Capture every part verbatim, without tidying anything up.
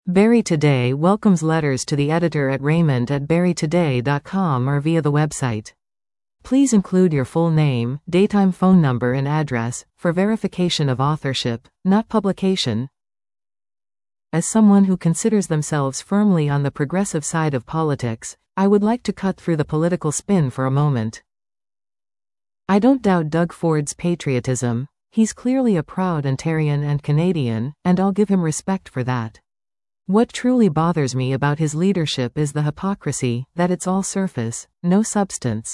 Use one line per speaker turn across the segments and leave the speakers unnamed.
Barrie Today welcomes letters to the editor at raymond at barrie today dot com or via the website. Please include your full name, daytime phone number and address, for verification of authorship, not publication. As someone who considers themselves firmly on the progressive side of politics, I would like to cut through the political spin for a moment. I don't doubt Doug Ford's patriotism. He's clearly a proud Ontarian and Canadian, and I'll give him respect for that. What truly bothers me about his leadership is the hypocrisy, that it's all surface, no substance.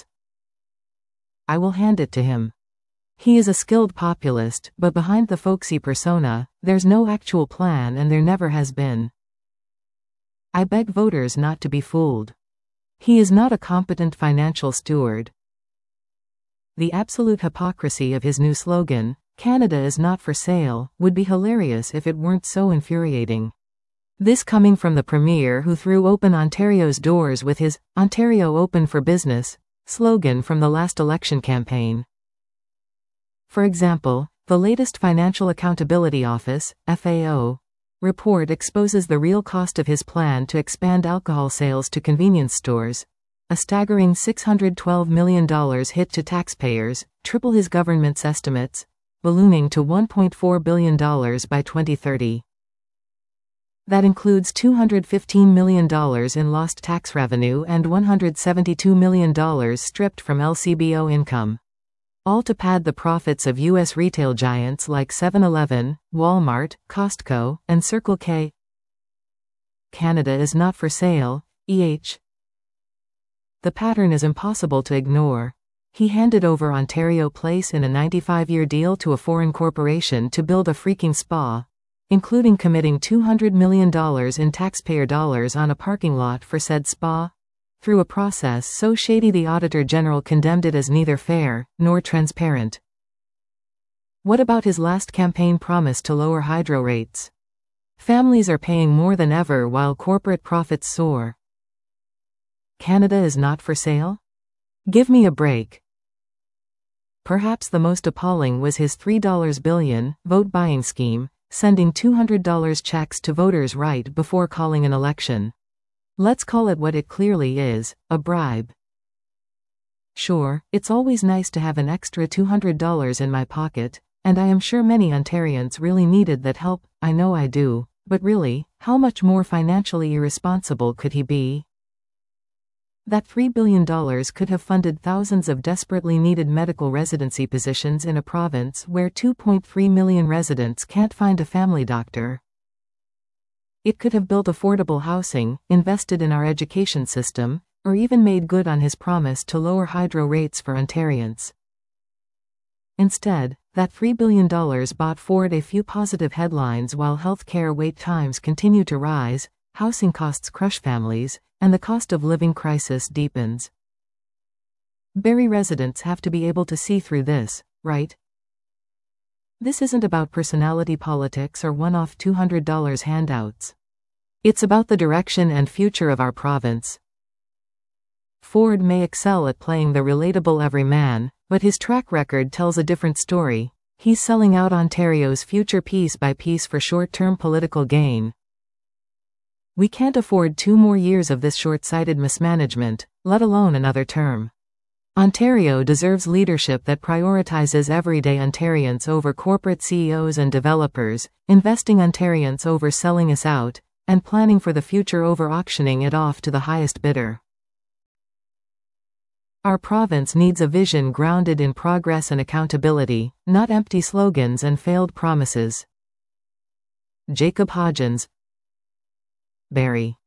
I will hand it to him. He is a skilled populist, but behind the folksy persona, there's no actual plan and there never has been. I beg voters not to be fooled. He is not a competent financial steward. The absolute hypocrisy of his new slogan, "Canada is not for sale," would be hilarious if it weren't so infuriating. This coming from the Premier who threw open Ontario's doors with his "Ontario Open for Business" slogan from the last election campaign. For example, the latest Financial Accountability Office (F A O) report exposes the real cost of his plan to expand alcohol sales to convenience stores, a staggering six hundred twelve million dollars hit to taxpayers, triple his government's estimates, ballooning to one point four billion dollars by twenty thirty. That includes two hundred fifteen million dollars in lost tax revenue and one hundred seventy-two million dollars stripped from L C B O income. All to pad the profits of U S retail giants like seven eleven, Walmart, Costco, and Circle K. Canada is not for sale, E H. The pattern is impossible to ignore. He handed over Ontario Place in a ninety-five year deal to a foreign corporation to build a freaking spa, including committing two hundred million dollars in taxpayer dollars on a parking lot for said spa, through a process so shady the Auditor General condemned it as neither fair nor transparent. What about his last campaign promise to lower hydro rates? Families are paying more than ever while corporate profits soar. Canada is not for sale? Give me a break. Perhaps the most appalling was his three billion dollars vote-buying scheme, sending two hundred dollar checks to voters right before calling an election. Let's call it what it clearly is, a bribe. Sure, it's always nice to have an extra two hundred dollars in my pocket, and I am sure many Ontarians really needed that help, I know I do, but really, how much more financially irresponsible could he be? That three billion dollars could have funded thousands of desperately needed medical residency positions in a province where two point three million residents can't find a family doctor. It could have built affordable housing, invested in our education system, or even made good on his promise to lower hydro rates for Ontarians. Instead, that three billion dollars bought Ford a few positive headlines while healthcare wait times continue to rise, housing costs crush families, and the cost of living crisis deepens. Barrie residents have to be able to see through this, right? This isn't about personality politics or one-off two hundred dollar handouts. It's about the direction and future of our province. Ford may excel at playing the relatable everyman, but his track record tells a different story. He's selling out Ontario's future piece by piece for short-term political gain. We can't afford two more years of this short-sighted mismanagement, let alone another term. Ontario deserves leadership that prioritizes everyday Ontarians over corporate C E Os and developers, investing Ontarians over selling us out, and planning for the future over auctioning it off to the highest bidder. Our province needs a vision grounded in progress and accountability, not empty slogans and failed promises. Jacob Hodgins, Barrie.